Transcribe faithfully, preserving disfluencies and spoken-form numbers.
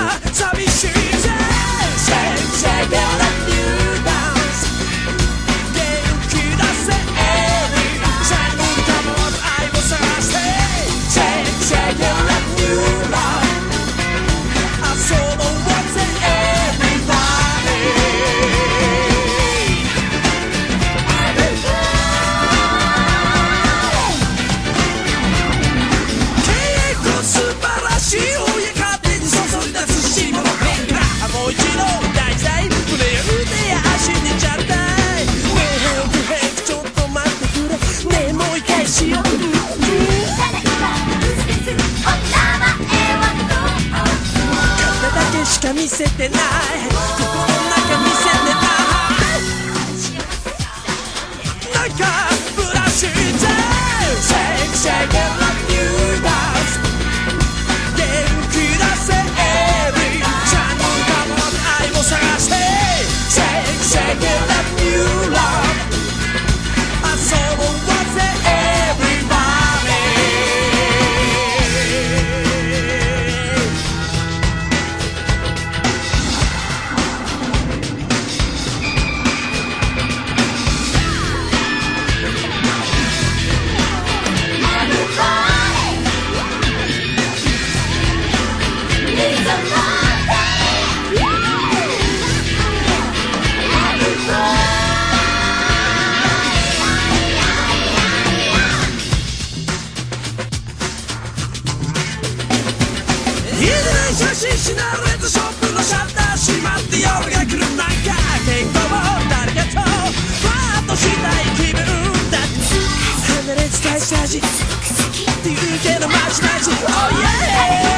寂しいぜ Shake, shake it like you dance 元気出せ Every childhood come on 愛を探して Shake, shake it like you love 遊ぼうぜ Everybody 結構素晴らしいお湯風に注いだ寿司も変化もう一度大体胸や腕や足にちゃったいねえヘイクヘイクちょっと待ってくれねえもう一回しよう体だけしか見せてない心の中見せてないなんかブラシで Shake, shake it like you dance 元気出せ Every channel come on 愛を探して Shake, shake it like you love 遊ぼうぜ Everybody 写真しなレッドショップのシャッター閉まって夜が来るなんか結構誰かとファーッとしたい気分だって離れ伝えした味って言うけどマジマジ Oh yeah